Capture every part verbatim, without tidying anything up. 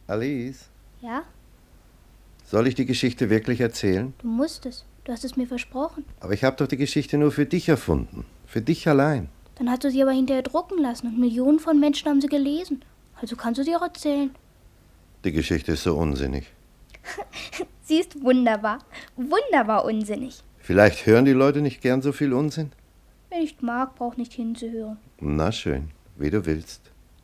Alice, Ja? soll ich die Geschichte wirklich erzählen? Du musst es. Du hast es mir versprochen. Aber ich habe doch die Geschichte nur für dich erfunden. Für dich allein. Dann hast du sie aber hinterher drucken lassen und Millionen von Menschen haben sie gelesen. Also kannst du sie auch erzählen. Die Geschichte ist so unsinnig. Sie ist wunderbar. Wunderbar unsinnig. Vielleicht hören die Leute nicht gern so viel Unsinn? Wer nicht mag, braucht nicht hinzuhören. Na schön, wie du willst.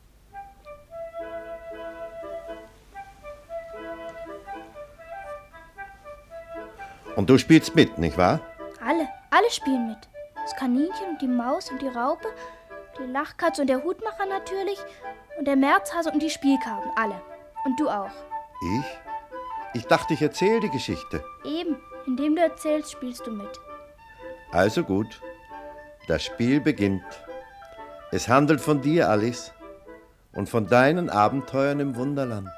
Und du spielst mit, nicht wahr? Alle, alle spielen mit. Das Kaninchen und die Maus und die Raupe, die Lachkatze und der Hutmacher natürlich und der Märzhase und die Spielkarten, alle. Und du auch. Ich? Ich dachte, ich erzähle die Geschichte. Eben, indem du erzählst, spielst du mit. Also gut, das Spiel beginnt. Es handelt von dir, Alice, und von deinen Abenteuern im Wunderland.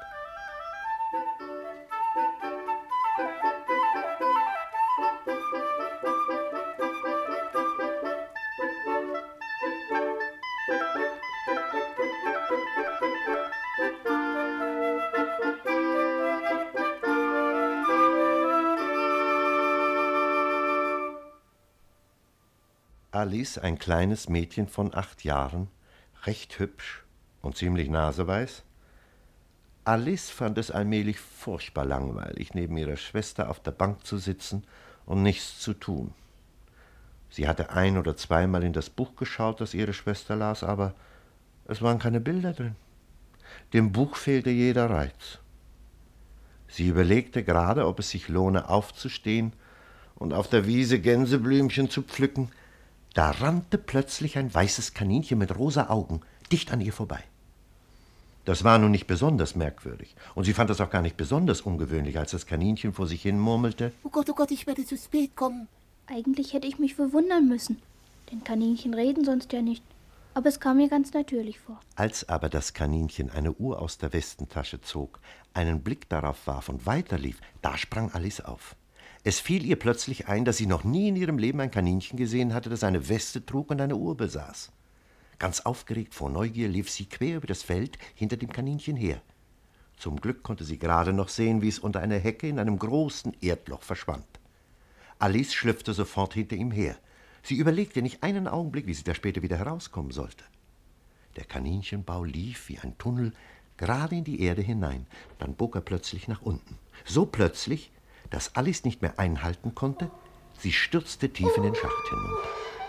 Alice, ein kleines Mädchen von acht Jahren, recht hübsch und ziemlich naseweiß. Alice fand es allmählich furchtbar langweilig, neben ihrer Schwester auf der Bank zu sitzen und nichts zu tun. Sie hatte ein- oder zweimal in das Buch geschaut, das ihre Schwester las, aber es waren keine Bilder drin. Dem Buch fehlte jeder Reiz. Sie überlegte gerade, ob es sich lohne, aufzustehen und auf der Wiese Gänseblümchen zu pflücken. Da rannte plötzlich ein weißes Kaninchen mit rosa Augen dicht an ihr vorbei. Das war nun nicht besonders merkwürdig, und sie fand das auch gar nicht besonders ungewöhnlich, als das Kaninchen vor sich hin murmelte: Oh Gott, oh Gott, ich werde zu spät kommen. Eigentlich hätte ich mich verwundern müssen, denn Kaninchen reden sonst ja nicht. Aber es kam mir ganz natürlich vor. Als aber das Kaninchen eine Uhr aus der Westentasche zog, einen Blick darauf warf und weiterlief, da sprang Alice auf. Es fiel ihr plötzlich ein, dass sie noch nie in ihrem Leben ein Kaninchen gesehen hatte, das eine Weste trug und eine Uhr besaß. Ganz aufgeregt vor Neugier lief sie quer über das Feld hinter dem Kaninchen her. Zum Glück konnte sie gerade noch sehen, wie es unter einer Hecke in einem großen Erdloch verschwand. Alice schlüpfte sofort hinter ihm her. Sie überlegte nicht einen Augenblick, wie sie da später wieder herauskommen sollte. Der Kaninchenbau lief wie ein Tunnel gerade in die Erde hinein. Dann bog er plötzlich nach unten. So plötzlich, dass Alice nicht mehr einhalten konnte. Sie stürzte tief in den Schacht hinunter.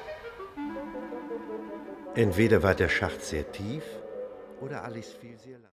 Entweder war der Schacht sehr tief oder Alice fiel sehr lang.